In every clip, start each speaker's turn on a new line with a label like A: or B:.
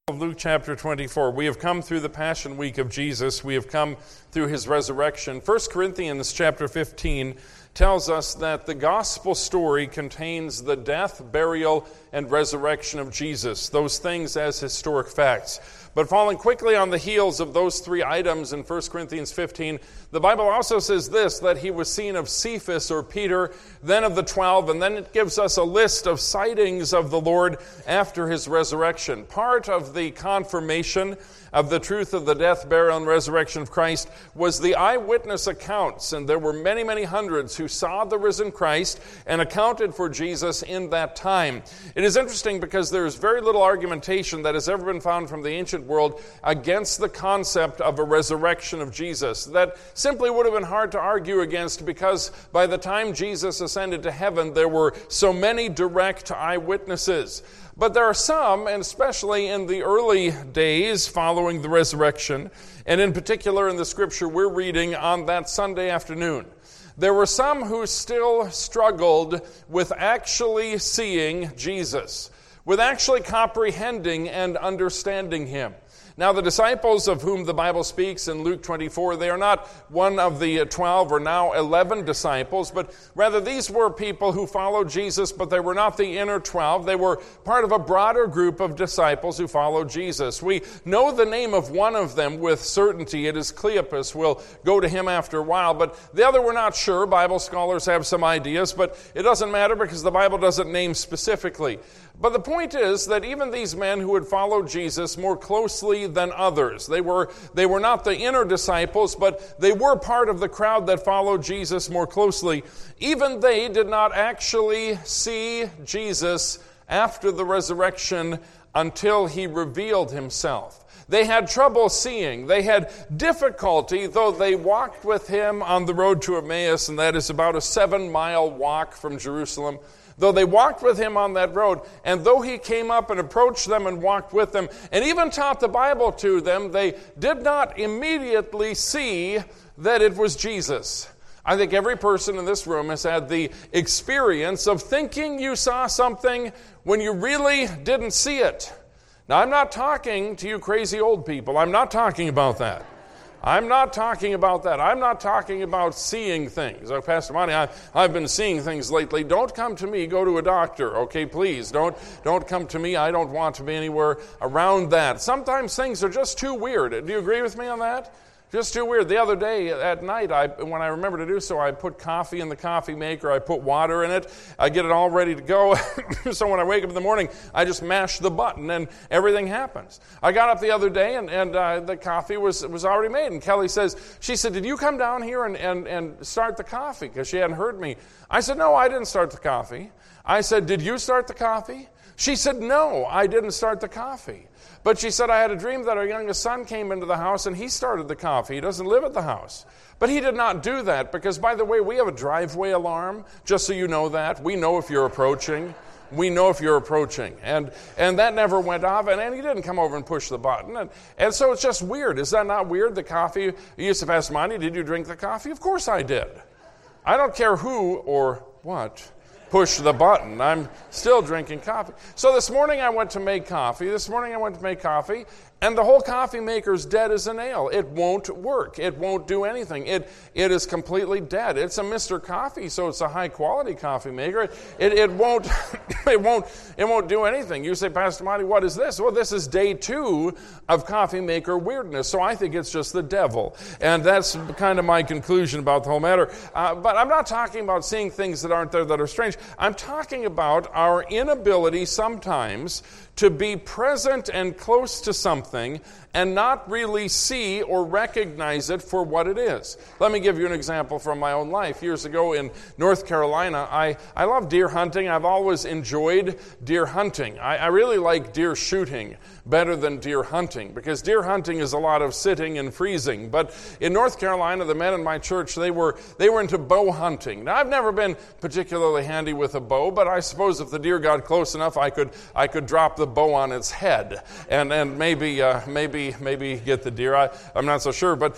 A: Of Luke chapter 24. We have come through the Passion Week of Jesus. We have come through his resurrection. 1 Corinthians chapter 15 tells us that the gospel story contains the death, burial, and resurrection of Jesus, those things as historic facts. But following quickly on the heels of those three items in 1 Corinthians 15, the Bible also says this, that he was seen of Cephas or Peter, then of the 12, and then it gives us a list of sightings of the Lord after his resurrection. Part of the confirmation of the truth of the death, burial, and resurrection of Christ was the eyewitness accounts, and there were many, many hundreds who saw the risen Christ and accounted for Jesus in that time. It is interesting because there is very little argumentation that has ever been found from the ancient world against the concept of a resurrection of Jesus. That simply would have been hard to argue against because by the time Jesus ascended to heaven, there were so many direct eyewitnesses. But there are some, and especially in the early days following the resurrection, and in particular in the scripture we're reading on that Sunday afternoon, there were some who still struggled with actually seeing Jesus, with actually comprehending and understanding him. Now, the disciples of whom the Bible speaks in Luke 24, they are not one of the 12 or now 11 disciples, but rather these were people who followed Jesus, but they were not the inner 12. They were part of a broader group of disciples who followed Jesus. We know the name of one of them with certainty. It is Cleopas. We'll go to him after a while, but the other we're not sure. Bible scholars have some ideas, but it doesn't matter because the Bible doesn't name specifically. But the point is that even these men who had followed Jesus more closely than others, they were not the inner disciples, but they were part of the crowd that followed Jesus more closely. Even they did not actually see Jesus after the resurrection until he revealed himself. They had trouble seeing. They had difficulty, though they walked with him on the road to Emmaus, and that is about a 7-mile walk from Jerusalem. Though they walked with him on that road, and though he came up and approached them and walked with them, and even taught the Bible to them, they did not immediately see that it was Jesus. I think every person in this room has had the experience of thinking you saw something when you really didn't see it. Now, I'm not talking to you crazy old people. I'm not talking about that. I'm not talking about that. I'm not talking about seeing things. Oh, Pastor Monty, I've been seeing things lately. Don't come to me. Go to a doctor, okay? Please, don't come to me. I don't want to be anywhere around that. Sometimes things are just too weird. Do you agree with me on that? Just too weird. The other day at night, when I remember to do so, I put coffee in the coffee maker. I put water in it. I get it all ready to go. So when I wake up in the morning, I just mash the button and everything happens. I got up the other day and the coffee was already made. And Kelly she said, did you come down here and start the coffee? Because she hadn't heard me. I said, no, I didn't start the coffee. I said, did you start the coffee? She said, no, I didn't start the coffee. But she said, I had a dream that our youngest son came into the house and he started the coffee. He doesn't live at the house. But he did not do that because, by the way, we have a driveway alarm, just so you know that. We know if you're approaching. We know if you're approaching. And that never went off, and he didn't come over and push the button. And so it's just weird. Is that not weird? The coffee, you used to ask Monty, did you drink the coffee? Of course I did. I don't care who or what push the button. I'm still drinking coffee. So this morning I went to make coffee. And the whole coffee maker's dead as a nail. It won't work. It won't do anything. It is completely dead. It's a Mr. Coffee, so it's a high-quality coffee maker. It won't it won't do anything. You say, Pastor Monty, what is this? Well, this is day 2 of coffee maker weirdness, so I think it's just the devil. And that's kind of my conclusion about the whole matter. But I'm not talking about seeing things that aren't there that are strange. I'm talking about our inability sometimes to be present and close to something and not really see or recognize it for what it is. Let me give you an example from my own life. Years ago in North Carolina, I love deer hunting. I've always enjoyed deer hunting. I really like deer shooting better than deer hunting because deer hunting is a lot of sitting and freezing. But in North Carolina, the men in my church, they were into bow hunting. Now, I've never been particularly handy with a bow, but I suppose if the deer got close enough, I could drop the bow on its head and maybe get the deer. I'm not so sure, but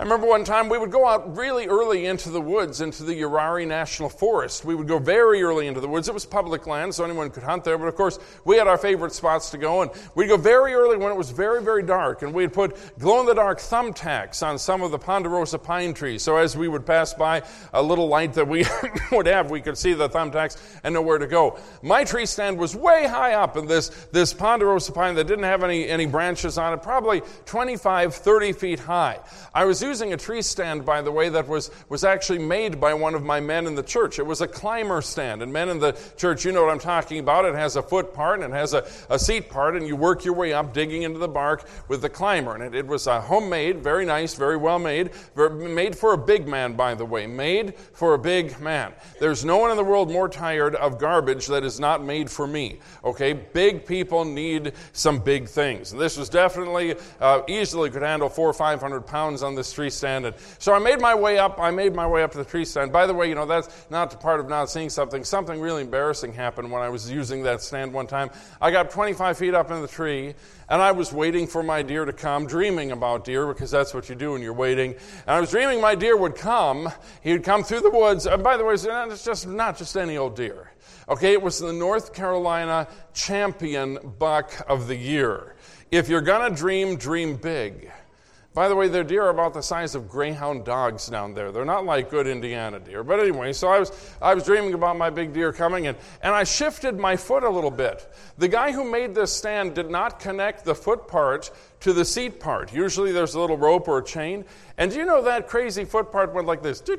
A: I remember one time we would go out really early into the woods, into the Urari National Forest. We would go very early into the woods. It was public land, so anyone could hunt there. But of course, we had our favorite spots to go. And we'd go very early when it was very, very dark. And we'd put glow-in-the-dark thumbtacks on some of the ponderosa pine trees. So as we would pass by a little light that we would have, we could see the thumbtacks and know where to go. My tree stand was way high up in this ponderosa pine that didn't have any branches on it, probably 25, 30 feet high. I was using a tree stand, by the way, that was actually made by one of my men in the church. It was a climber stand. And men in the church, you know what I'm talking about. It has a foot part and it has a seat part, and you work your way up, digging into the bark with the climber. And it was homemade, very nice, very well made. Made for a big man, by the way. Made for a big man. There's no one in the world more tired of garbage that is not made for me. Okay? Big people need some big things. And this was definitely, easily could handle 400 or 500 pounds on this tree stand. And so I made my way up to the tree stand. By the way, that's not the part of not seeing something. Something really embarrassing happened when I was using that stand one time. I got 25 feet up in the tree, and I was waiting for my deer to come, dreaming about deer, because that's what you do when you're waiting. And I was dreaming my deer would come. He would come through the woods. And by the way, it's not just any old deer. Okay, it was the North Carolina champion buck of the year. If you're going to dream big. By the way, their deer are about the size of greyhound dogs down there. They're not like good Indiana deer. But anyway, so I was dreaming about my big deer coming, and I shifted my foot a little bit. The guy who made this stand did not connect the foot part to the seat part. Usually there's a little rope or a chain. And do you know that crazy foot part went like this,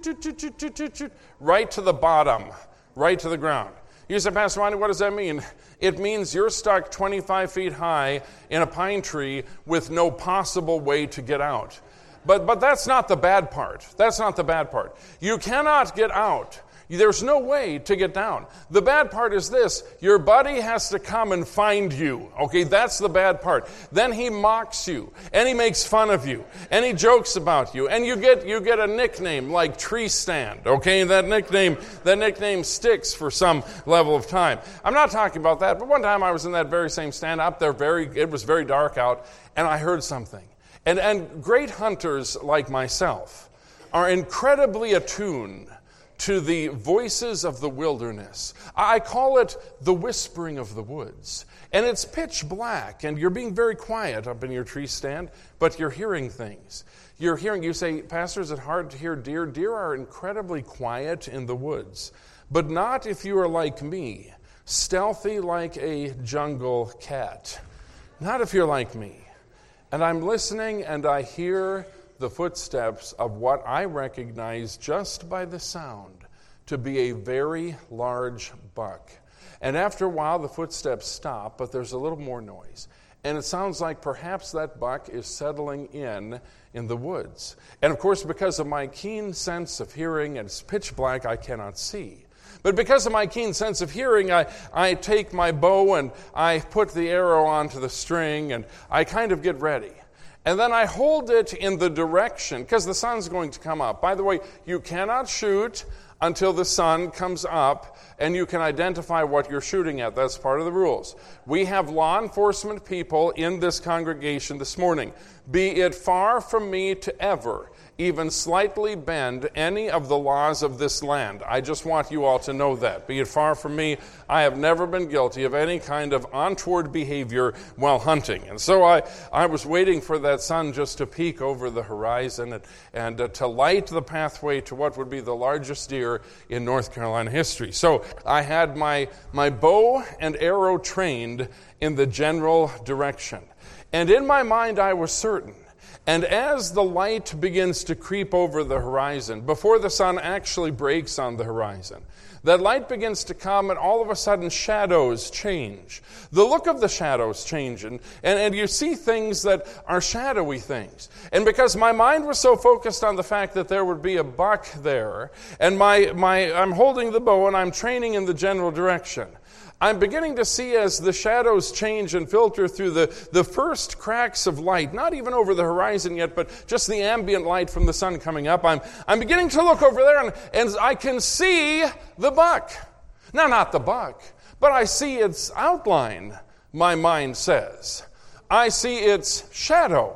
A: right to the bottom, right to the ground. You say, Pastor Ronnie, what does that mean? It means you're stuck 25 feet high in a pine tree with no possible way to get out. But that's not the bad part. That's not the bad part. You cannot get out. There's no way to get down. The bad part is this: your buddy has to come and find you. Okay, that's the bad part. Then he mocks you, and he makes fun of you, and he jokes about you, and you get a nickname like Tree Stand. Okay, that nickname sticks for some level of time. I'm not talking about that, but one time I was in that very same stand up there. It was very dark out, and I heard something. And great hunters like myself are incredibly attuned to the voices of the wilderness. I call it the whispering of the woods. And it's pitch black, and you're being very quiet up in your tree stand, but you're hearing things. You say, Pastor, is it hard to hear deer? Deer are incredibly quiet in the woods, but not if you are like me, stealthy like a jungle cat. Not if you're like me. And I'm listening, and I hear the footsteps of what I recognize just by the sound to be a very large buck. And after a while, the footsteps stop, but there's a little more noise. And it sounds like perhaps that buck is settling in the woods. And of course, because of my keen sense of hearing, and it's pitch black, I cannot see. But because of my keen sense of hearing, I take my bow and I put the arrow onto the string, and I kind of get ready. And then I hold it in the direction, because the sun's going to come up. By the way, you cannot shoot until the sun comes up and you can identify what you're shooting at. That's part of the rules. We have law enforcement people in this congregation this morning. Be it far from me to ever even slightly bend any of the laws of this land. I just want you all to know that. Be it far from me, I have never been guilty of any kind of untoward behavior while hunting. And so I was waiting for that sun just to peek over the horizon and to light the pathway to what would be the largest deer in North Carolina history. So I had my bow and arrow trained in the general direction. And in my mind, I was certain. And as the light begins to creep over the horizon, before the sun actually breaks on the horizon, that light begins to come, and all of a sudden shadows change. The look of the shadows change, and you see things that are shadowy things. And because my mind was so focused on the fact that there would be a buck there, and I'm holding the bow and I'm training in the general direction, I'm beginning to see, as the shadows change and filter through the first cracks of light, not even over the horizon yet, but just the ambient light from the sun coming up, I'm beginning to look over there, and I can see the buck. Now, not the buck, but I see its outline, my mind says. I see its shadow.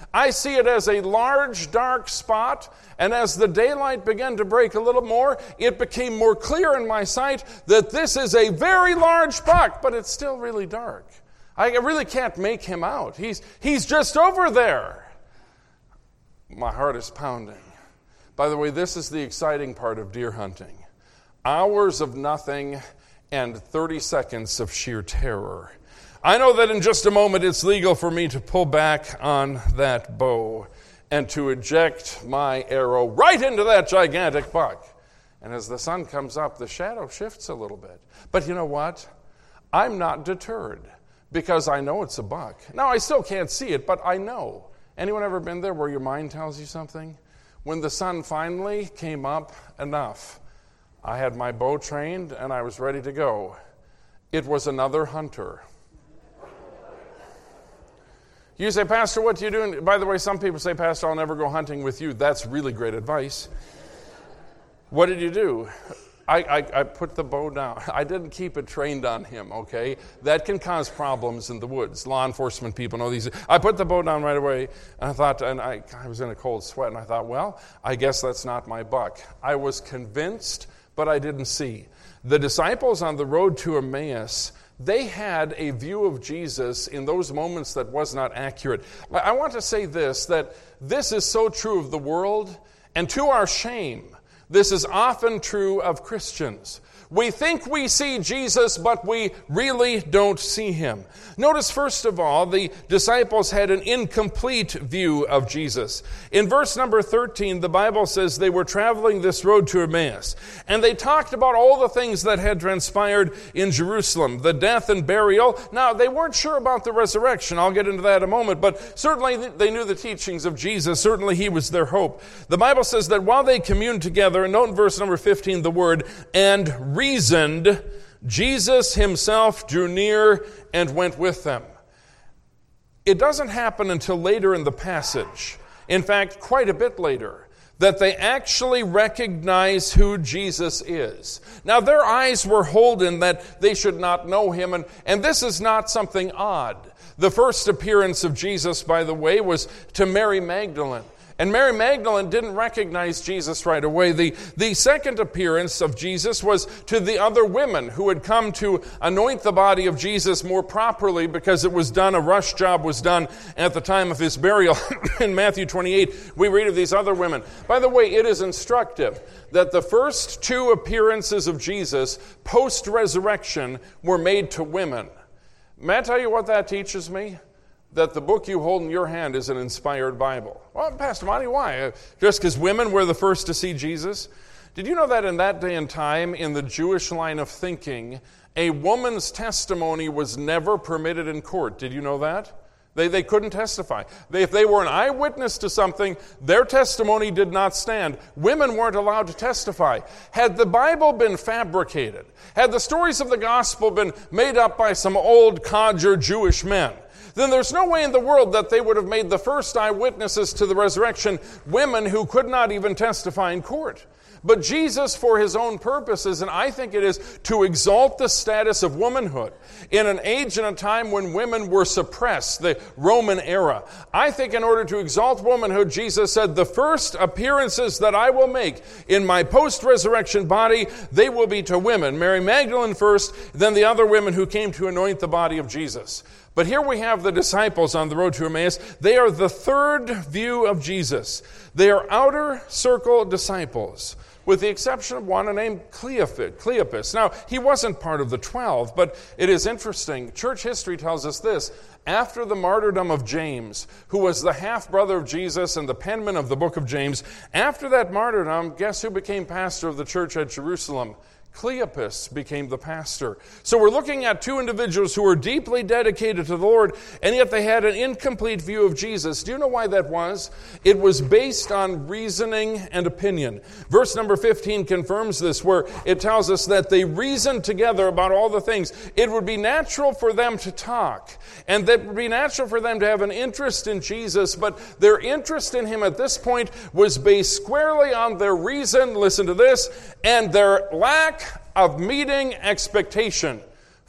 A: I see it as a large, dark spot, and as the daylight began to break a little more, it became more clear in my sight that this is a very large buck, but it's still really dark. I really can't make him out. He's just over there. My heart is pounding. By the way, this is the exciting part of deer hunting. Hours of nothing and 30 seconds of sheer terror. I know that in just a moment it's legal for me to pull back on that bow and to eject my arrow right into that gigantic buck. And as the sun comes up, the shadow shifts a little bit. But you know what? I'm not deterred because I know it's a buck. Now, I still can't see it, but I know. Anyone ever been there where your mind tells you something? When the sun finally came up enough, I had my bow trained and I was ready to go. It was another hunter. You say, Pastor, what do you do? By the way, some people say, Pastor, I'll never go hunting with you. That's really great advice. What did you do? I put the bow down. I didn't keep it trained on him, okay? That can cause problems in the woods. Law enforcement people know these. I put the bow down right away, and I thought, and I was in a cold sweat, and I thought, well, I guess that's not my buck. I was convinced, but I didn't see. The disciples on the road to Emmaus, they had a view of Jesus in those moments that was not accurate. I want to say this, that this is so true of the world, and to our shame, this is often true of Christians. We think we see Jesus, but we really don't see him. Notice, first of all, the disciples had an incomplete view of Jesus. In verse number 13, the Bible says they were traveling this road to Emmaus, and they talked about all the things that had transpired in Jerusalem, the death and burial. Now, they weren't sure about the resurrection. I'll get into that in a moment, but certainly they knew the teachings of Jesus. Certainly he was their hope. The Bible says that while they communed together, and note in verse number 15 the word, and reasoned, Jesus himself drew near and went with them. It doesn't happen until later in the passage. In fact, quite a bit later, that they actually recognize who Jesus is. Now, their eyes were holden that they should not know him, and this is not something odd. The first appearance of Jesus, by the way, was to Mary Magdalene. And Mary Magdalene didn't recognize Jesus right away. The second appearance of Jesus was to the other women who had come to anoint the body of Jesus more properly because it was done, a rush job was done at the time of his burial. In Matthew 28, we read of these other women. By the way, it is instructive that the first two appearances of Jesus post-resurrection were made to women. May I tell you what that teaches me? That the book you hold in your hand is an inspired Bible. Well, Pastor Monty, why? Just because women were the first to see Jesus? Did you know that in that day and time, in the Jewish line of thinking, a woman's testimony was never permitted in court? Did you know that? They couldn't testify. If they were an eyewitness to something, their testimony did not stand. Women weren't allowed to testify. Had the Bible been fabricated, had the stories of the gospel been made up by some old codger Jewish men, then there's no way in the world that they would have made the first eyewitnesses to the resurrection women who could not even testify in court. But Jesus, for his own purposes, and I think it is to exalt the status of womanhood in an age and a time when women were suppressed, the Roman era. I think in order to exalt womanhood, Jesus said, the first appearances that I will make in my post-resurrection body, they will be to women. Mary Magdalene first, then the other women who came to anoint the body of Jesus. But here we have the disciples on the road to Emmaus. They are the third view of Jesus. They are outer circle disciples, with the exception of one named Cleopas. Now, he wasn't part of the 12, but it is interesting. Church history tells us this. After the martyrdom of James, who was the half-brother of Jesus and the penman of the book of James, after that martyrdom, guess who became pastor of the church at Jerusalem? Cleopas became the pastor. So we're looking at two individuals who were deeply dedicated to the Lord, and yet they had an incomplete view of Jesus. Do you know why that was? It was based on reasoning and opinion. Verse number 15 confirms this, where it tells us that they reasoned together about all the things. It would be natural for them to talk, and that would be natural for them to have an interest in Jesus, but their interest in him at this point was based squarely on their reason, listen to this, and their lack of meeting expectation.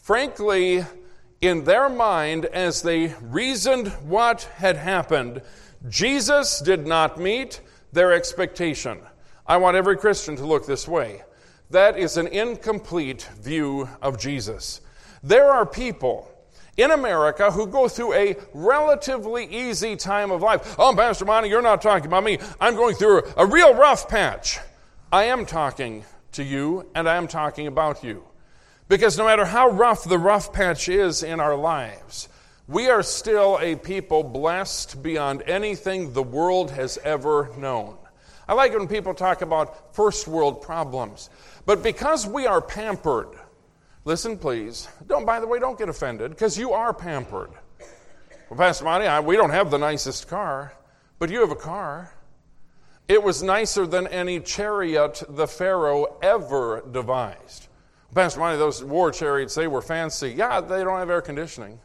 A: Frankly, in their mind, as they reasoned what had happened, Jesus did not meet their expectation. I want every Christian to look this way. That is an incomplete view of Jesus. There are people in America who go through a relatively easy time of life. Oh, Pastor Monty, you're not talking about me. I'm going through a real rough patch. I am talking to you, and I am talking about you. Because no matter how rough the rough patch is in our lives, we are still a people blessed beyond anything the world has ever known. I like it when people talk about first world problems. But because we are pampered, listen please, by the way, don't get offended, because you are pampered. Well, Pastor Monty, we don't have the nicest car, but you have a car. It was nicer than any chariot the Pharaoh ever devised. Pastor Monty, those war chariots, they were fancy. Yeah, they don't have air conditioning.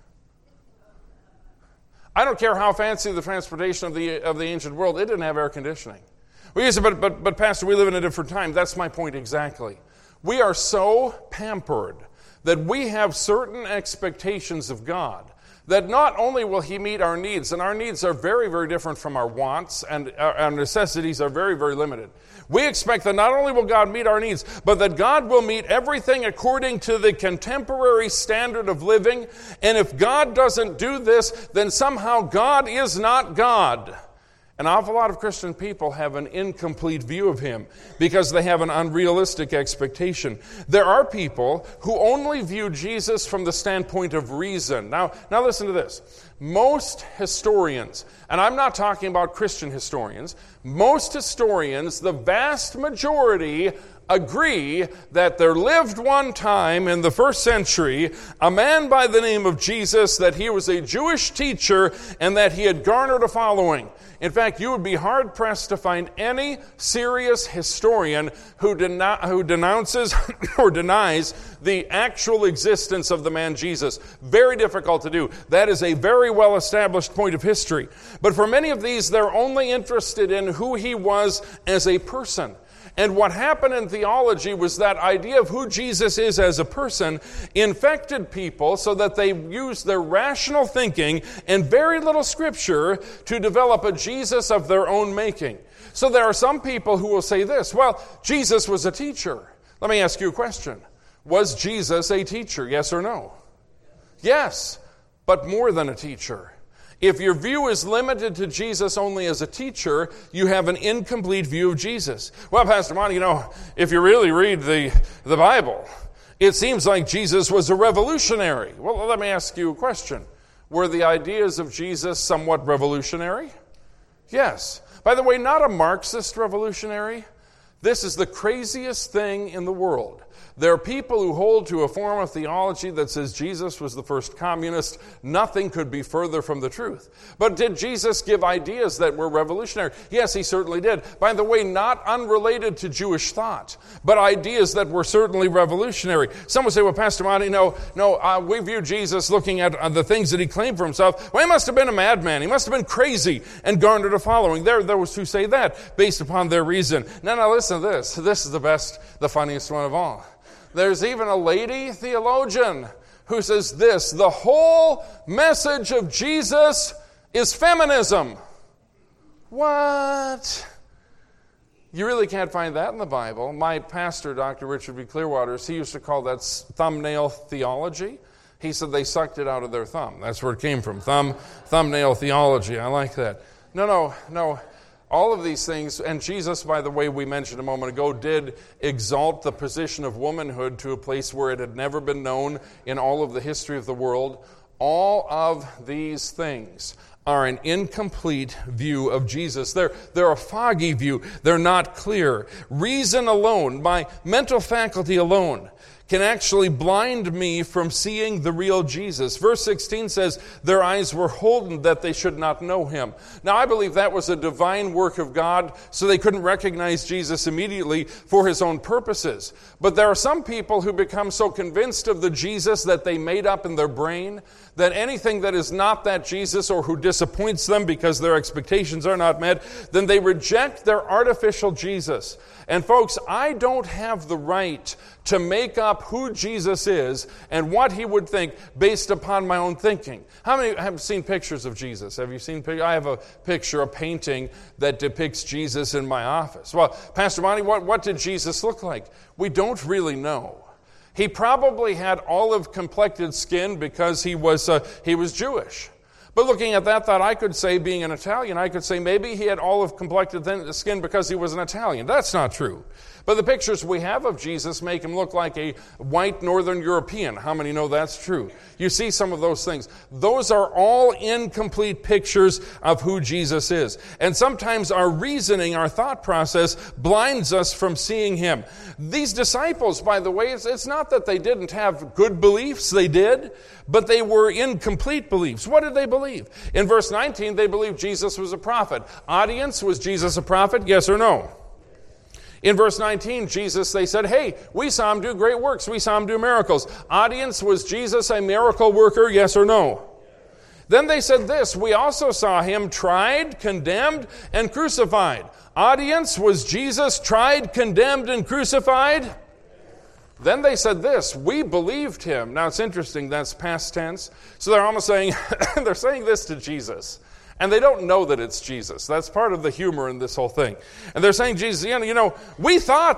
A: I don't care how fancy the transportation of the ancient world, it didn't have air conditioning. Well, you say, but Pastor, we live in a different time. That's my point exactly. We are so pampered that we have certain expectations of God that not only will He meet our needs, and our needs are very, very different from our wants, and our necessities are very, very limited. We expect that not only will God meet our needs, but that God will meet everything according to the contemporary standard of living. And if God doesn't do this, then somehow God is not God. An awful lot of Christian people have an incomplete view of Him because they have an unrealistic expectation. There are people who only view Jesus from the standpoint of reason. Now listen to this. Most historians, and I'm not talking about Christian historians, most historians, the vast majority, agree that there lived one time in the first century a man by the name of Jesus, that he was a Jewish teacher, and that he had garnered a following. In fact, you would be hard-pressed to find any serious historian who denounces or denies the actual existence of the man Jesus. Very difficult to do. That is a very well-established point of history. But for many of these, they're only interested in who he was as a person. And what happened in theology was that idea of who Jesus is as a person infected people so that they used their rational thinking and very little scripture to develop a Jesus of their own making. So there are some people who will say this, well, Jesus was a teacher. Let me ask you a question. Was Jesus a teacher, yes or no? Yes, but more than a teacher. If your view is limited to Jesus only as a teacher, you have an incomplete view of Jesus. Well, Pastor Monty, if you really read the Bible, it seems like Jesus was a revolutionary. Well, let me ask you a question. Were the ideas of Jesus somewhat revolutionary? Yes. By the way, not a Marxist revolutionary. This is the craziest thing in the world. There are people who hold to a form of theology that says Jesus was the first communist. Nothing could be further from the truth. But did Jesus give ideas that were revolutionary? Yes, he certainly did. By the way, not unrelated to Jewish thought, but ideas that were certainly revolutionary. Some would say, well, Pastor Monty, we view Jesus looking at the things that he claimed for himself. Well, he must have been a madman. He must have been crazy and garnered a following. There was who say that based upon their reason. Now listen to this. This is the funniest one of all. There's even a lady theologian who says this, the whole message of Jesus is feminism. What? You really can't find that in the Bible. My pastor, Dr. Richard B. Clearwaters, he used to call that thumbnail theology. He said they sucked it out of their thumb. That's where it came from, thumbnail theology. I like that. No. All of these things, and Jesus, by the way, we mentioned a moment ago, did exalt the position of womanhood to a place where it had never been known in all of the history of the world. All of these things are an incomplete view of Jesus. They're a foggy view. They're not clear. Reason alone, my mental faculty alone, can actually blind me from seeing the real Jesus. Verse 16 says, their eyes were holden that they should not know him. Now, I believe that was a divine work of God, so they couldn't recognize Jesus immediately for his own purposes. But there are some people who become so convinced of the Jesus that they made up in their brain that anything that is not that Jesus or who disappoints them because their expectations are not met, then they reject their artificial Jesus. And folks, I don't have the right to make up up who Jesus is and what he would think based upon my own thinking. How many have seen pictures of Jesus? Have you seen pictures? I have a picture, a painting that depicts Jesus in my office. Well, Pastor Monty, what did Jesus look like? We don't really know. He probably had olive-complected skin because he was Jewish. But looking at that thought, I could say, being an Italian, I could say maybe he had olive-complected skin because he was an Italian. That's not true. But the pictures we have of Jesus make him look like a white Northern European. How many know that's true? You see some of those things. Those are all incomplete pictures of who Jesus is. And sometimes our reasoning, our thought process, blinds us from seeing him. These disciples, by the way, it's not that they didn't have good beliefs. They did. But they were incomplete beliefs. What did they believe? In verse 19, they believed Jesus was a prophet. Audience, was Jesus a prophet? Yes or no? In verse 19, they said, hey, we saw him do great works. We saw him do miracles. Audience, was Jesus a miracle worker? Yes or no? Then they said this, we also saw him tried, condemned, and crucified. Audience, was Jesus tried, condemned, and crucified? Then they said this, we believed him. Now it's interesting, that's past tense. So they're almost saying, they're saying this to Jesus. And they don't know that it's Jesus. That's part of the humor in this whole thing. And they're saying, Jesus, we thought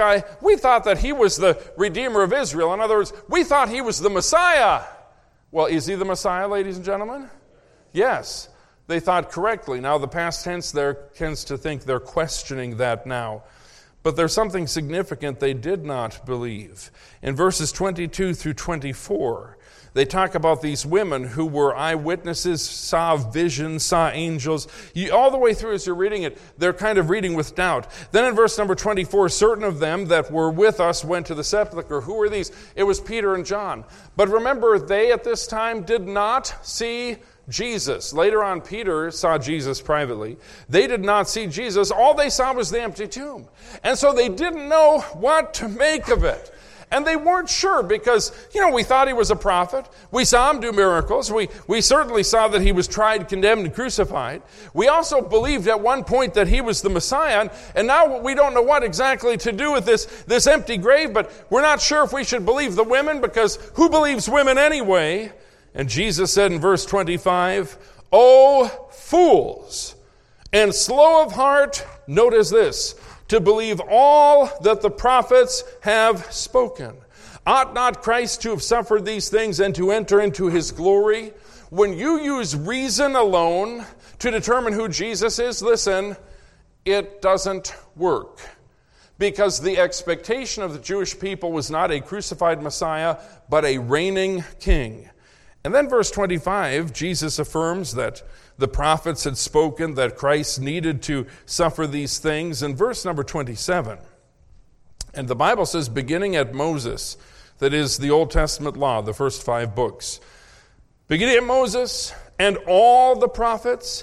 A: that he was the Redeemer of Israel. In other words, we thought he was the Messiah. Well, is he the Messiah, ladies and gentlemen? Yes. They thought correctly. Now, the past tense there tends to think they're questioning that now. But there's something significant they did not believe. In verses 22 through 24, they talk about these women who were eyewitnesses, saw visions, saw angels. All the way through as you're reading it, they're kind of reading with doubt. Then in verse number 24, certain of them that were with us went to the sepulchre. Who were these? It was Peter and John. But remember, they at this time did not see Jesus. Later on, Peter saw Jesus privately. They did not see Jesus. All they saw was the empty tomb. And so they didn't know what to make of it. And they weren't sure because, we thought he was a prophet. We saw him do miracles. We certainly saw that he was tried, condemned, and crucified. We also believed at one point that he was the Messiah. And now we don't know what exactly to do with this empty grave, but we're not sure if we should believe the women because who believes women anyway? And Jesus said in verse 25, "O fools, and slow of heart," notice this, "to believe all that the prophets have spoken. Ought not Christ to have suffered these things and to enter into his glory?" When you use reason alone to determine who Jesus is, listen, it doesn't work. Because the expectation of the Jewish people was not a crucified Messiah, but a reigning king. And then verse 25, Jesus affirms that the prophets had spoken that Christ needed to suffer these things. In verse number 27, and the Bible says, beginning at Moses, that is the Old Testament law, the first 5 books. Beginning at Moses and all the prophets,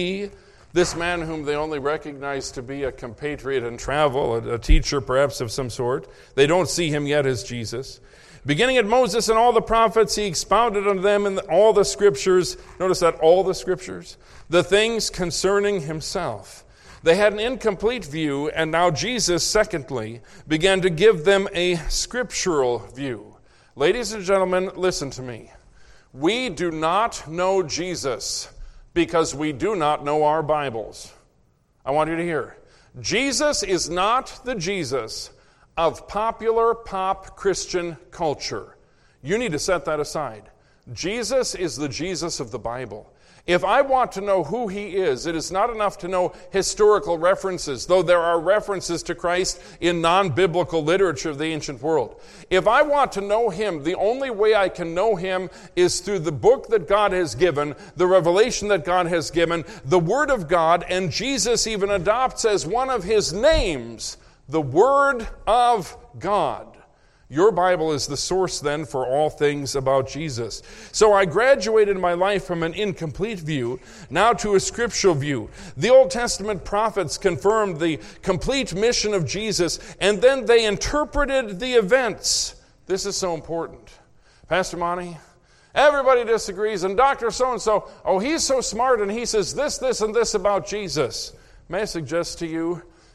A: this man whom they only recognize to be a compatriot in travel, a teacher perhaps of some sort. They don't see him yet as Jesus. Beginning at Moses and all the prophets, he expounded unto them in all the scriptures. Notice that, all the scriptures. The things concerning himself. They had an incomplete view, and now Jesus, secondly, began to give them a scriptural view. Ladies and gentlemen, listen to me. We do not know Jesus because we do not know our Bibles. I want you to hear. Jesus is not the Jesus of popular pop Christian culture. You need to set that aside. Jesus is the Jesus of the Bible. If I want to know who he is, it is not enough to know historical references, though there are references to Christ in non-biblical literature of the ancient world. If I want to know him, the only way I can know him is through the book that God has given, the revelation that God has given, the Word of God, and Jesus even adopts as one of his names the Word of God. Your Bible is the source then for all things about Jesus. So I graduated my life from an incomplete view now to a scriptural view. The Old Testament prophets confirmed the complete mission of Jesus, and then they interpreted the events. This is so important. Pastor Monty, everybody disagrees, and Dr. So-and-so, he's so smart, and he says this, and this about Jesus. May I suggest to you,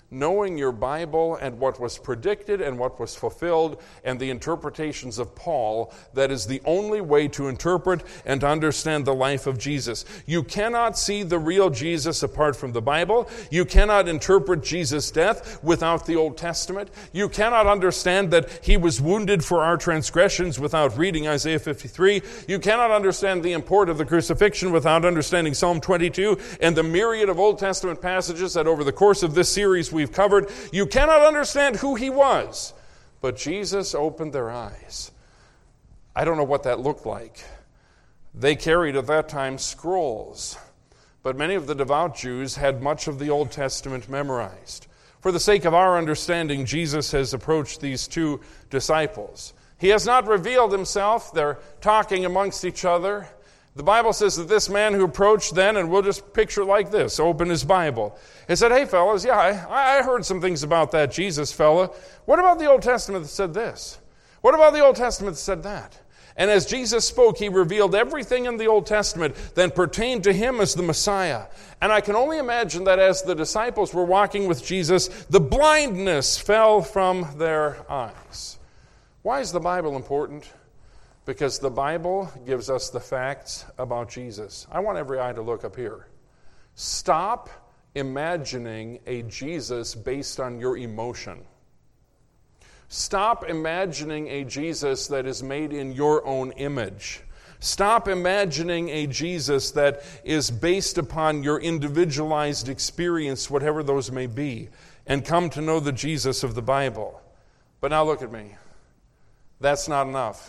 A: knowing your Bible and what was predicted and what was fulfilled and the interpretations of Paul, that is the only way to interpret and to understand the life of Jesus. You cannot see the real Jesus apart from the Bible. You cannot interpret Jesus' death without the Old Testament. You cannot understand that he was wounded for our transgressions without reading Isaiah 53. You cannot understand the import of the crucifixion without understanding Psalm 22 and the myriad of Old Testament passages that over the course of this series we've covered. You cannot understand who he was. But Jesus opened their eyes. I don't know what that looked like. They carried at that time scrolls. But many of the devout Jews had much of the Old Testament memorized. For the sake of our understanding, Jesus has approached these two disciples. He has not revealed himself. They're talking amongst each other. The Bible says that this man who approached then, and we'll just picture it like this, open his Bible. He said, hey, fellas, I heard some things about that Jesus fella. What about the Old Testament that said this? What about the Old Testament that said that? And as Jesus spoke, he revealed everything in the Old Testament that pertained to him as the Messiah. And I can only imagine that as the disciples were walking with Jesus, the blindness fell from their eyes. Why is the Bible important? Because the Bible gives us the facts about Jesus. I want every eye to look up here. Stop imagining a Jesus based on your emotion. Stop imagining a Jesus that is made in your own image. Stop imagining a Jesus that is based upon your individualized experience, whatever those may be, and come to know the Jesus of the Bible. But now look at me. That's not enough.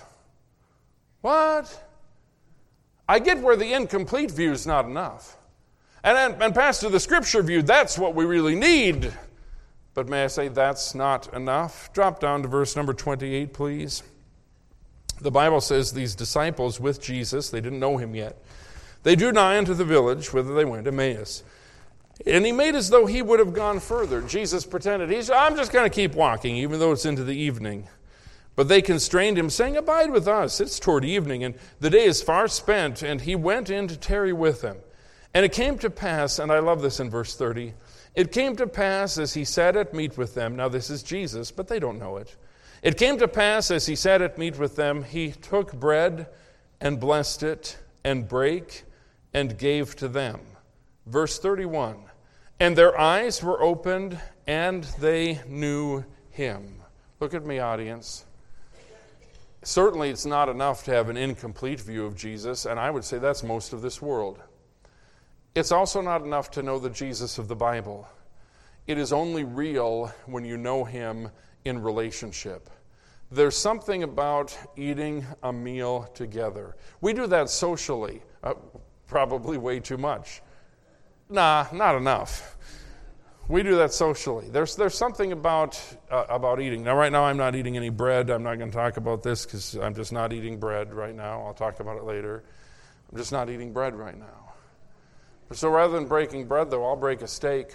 A: What? I get where the incomplete view is not enough. And Pastor, the Scripture view, that's what we really need. But may I say that's not enough? Drop down to verse number 28, please. The Bible says these disciples with Jesus, they didn't know him yet. They drew nigh unto the village, whither they went, Emmaus. And he made as though he would have gone further. Jesus pretended, I'm just going to keep walking, even though it's into the evening. But they constrained him, saying, abide with us. It's toward evening, and the day is far spent. And he went in to tarry with them. And it came to pass, and I love this in verse 30, it came to pass as he sat at meat with them. Now this is Jesus, but they don't know it. It came to pass as he sat at meat with them, he took bread and blessed it and brake and gave to them. Verse 31, and their eyes were opened and they knew him. Look at me, audience. Certainly it's not enough to have an incomplete view of Jesus, and I would say that's most of this world. It's also not enough to know the Jesus of the Bible. It is only real when you know him in relationship. There's something about eating a meal together. We do that socially, probably way too much. Nah, not enough. We do that socially. There's something about eating. Now, right now, I'm not eating any bread. I'm not going to talk about this because I'm just not eating bread right now. I'll talk about it later. I'm just not eating bread right now. So rather than breaking bread, though, I'll break a steak.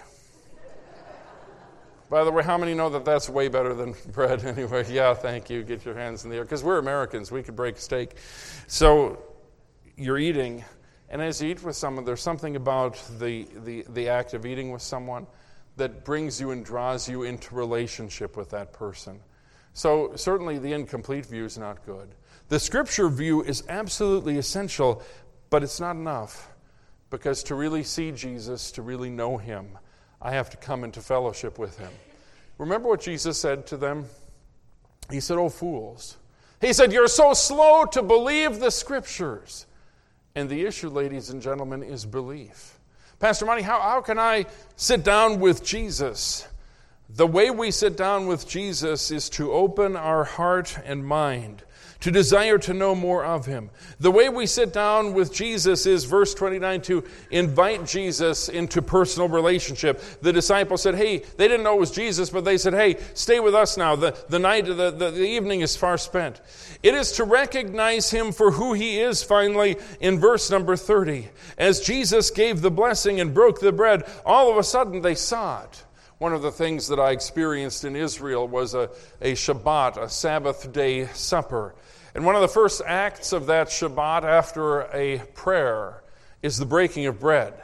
A: By the way, how many know that that's way better than bread anyway? Yeah, thank you. Get your hands in the air. Because we're Americans. We could break a steak. So you're eating, and as you eat with someone, there's something about the act of eating with someone that brings you and draws you into relationship with that person. So certainly the incomplete view is not good. The Scripture view is absolutely essential, but it's not enough. Because to really see Jesus, to really know him, I have to come into fellowship with him. Remember what Jesus said to them? He said, "Oh, fools." He said, "You're so slow to believe the Scriptures." And the issue, ladies and gentlemen, is belief. Pastor Monty, how can I sit down with Jesus? The way we sit down with Jesus is to open our heart and mind, to desire to know more of him. The way we sit down with Jesus is, verse 29, to invite Jesus into personal relationship. The disciples said, hey, they didn't know it was Jesus, but they said, hey, stay with us now. The evening is far spent. It is to recognize him for who he is, finally, in verse number 30. As Jesus gave the blessing and broke the bread, all of a sudden they saw it. One of the things that I experienced in Israel was a Shabbat, a Sabbath day supper. And one of the first acts of that Shabbat after a prayer is the breaking of bread.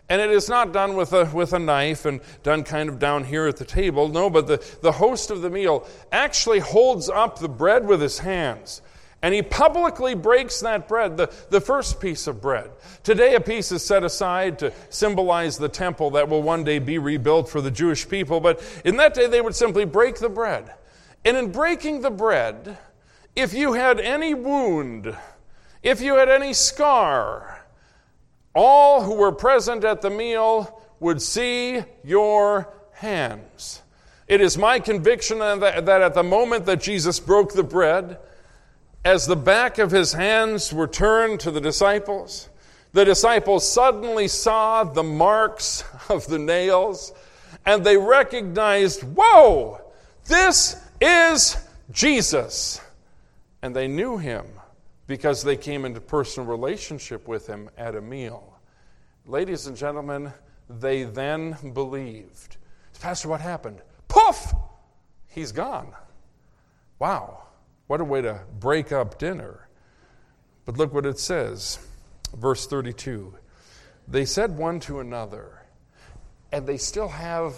A: And it is not done with a knife and done kind of down here at the table. No, but the host of the meal actually holds up the bread with his hands. And he publicly breaks that bread, the first piece of bread. Today a piece is set aside to symbolize the temple that will one day be rebuilt for the Jewish people. But in that day they would simply break the bread. And in breaking the bread, if you had any wound, if you had any scar, all who were present at the meal would see your hands. It is my conviction that at the moment that Jesus broke the bread, as the back of his hands were turned to the disciples suddenly saw the marks of the nails, and they recognized, whoa, this is Jesus. And they knew him because they came into personal relationship with him at a meal. Ladies and gentlemen, they then believed. Pastor, what happened? Poof! He's gone. Wow, what a way to break up dinner. But look what it says, verse 32. They said one to another, and they still have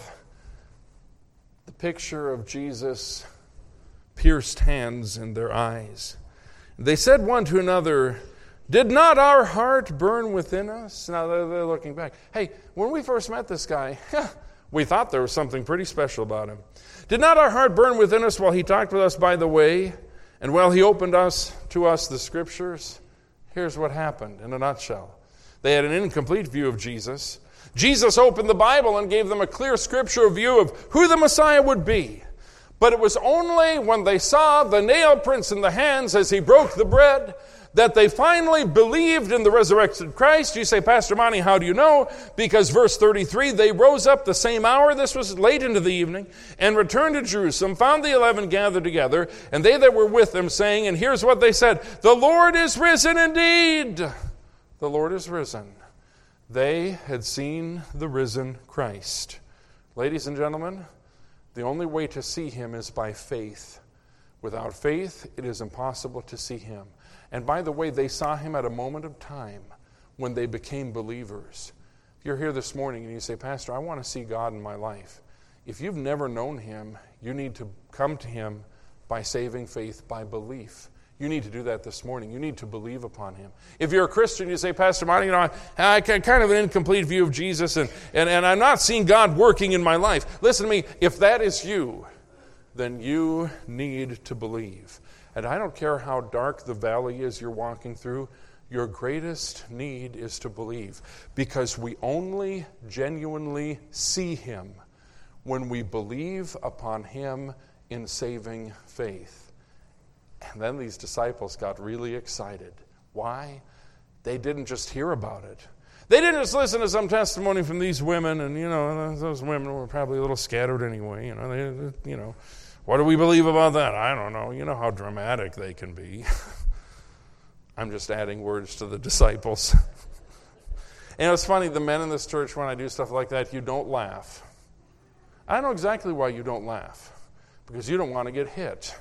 A: the picture of Jesus' pierced hands in their eyes. They said one to another, did not our heart burn within us? Now they're looking back. Hey, when we first met this guy, we thought there was something pretty special about him. Did not our heart burn within us while he talked with us by the way, and while he opened to us the Scriptures? Here's what happened in a nutshell. They had an incomplete view of Jesus. Jesus opened the Bible and gave them a clear scriptural view of who the Messiah would be. But it was only when they saw the nail prints in the hands as he broke the bread that they finally believed in the resurrected Christ. You say, Pastor Monty, how do you know? Because verse 33, they rose up the same hour, this was late into the evening, and returned to Jerusalem, found the 11 gathered together, and they that were with them, saying, and here's what they said, the Lord is risen indeed. The Lord is risen. They had seen the risen Christ. Ladies and gentlemen, the only way to see him is by faith. Without faith, it is impossible to see him. And by the way, they saw him at a moment of time when they became believers. If you're here this morning and you say, Pastor, I want to see God in my life. If you've never known him, you need to come to him by saving faith, by belief. You need to do that this morning. You need to believe upon him. If you're a Christian, you say, Pastor Marty, I kind of an incomplete view of Jesus, and I'm not seeing God working in my life. Listen to me, if that is you, then you need to believe. And I don't care how dark the valley is you're walking through, your greatest need is to believe. Because we only genuinely see him when we believe upon him in saving faith. And then these disciples got really excited. Why? They didn't just hear about it. They didn't just listen to some testimony from these women, and those women were probably a little scattered anyway. What do we believe about that? I don't know. You know how dramatic they can be. I'm just adding words to the disciples. And it's funny, the men in this church, when I do stuff like that, you don't laugh. I know exactly why you don't laugh. Because you don't want to get hit.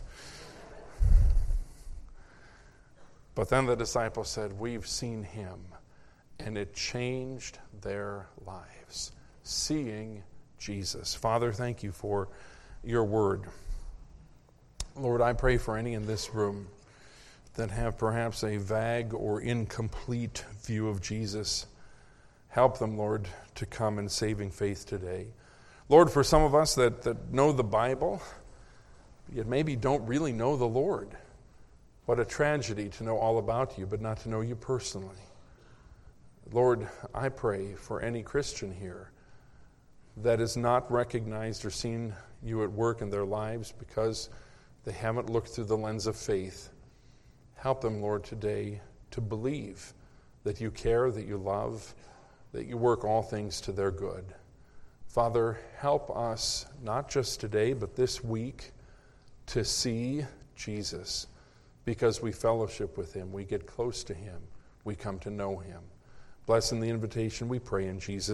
A: But then the disciples said, we've seen him. And it changed their lives. Seeing Jesus. Father, thank you for your word. Lord, I pray for any in this room that have perhaps a vague or incomplete view of Jesus. Help them, Lord, to come in saving faith today. Lord, for some of us that know the Bible, yet maybe don't really know the Lord. What a tragedy to know all about you, but not to know you personally. Lord, I pray for any Christian here that has not recognized or seen you at work in their lives because they haven't looked through the lens of faith. Help them, Lord, today to believe that you care, that you love, that you work all things to their good. Father, help us, not just today, but this week, to see Jesus. Because we fellowship with him, we get close to him, we come to know him. Bless in the invitation, we pray in Jesus'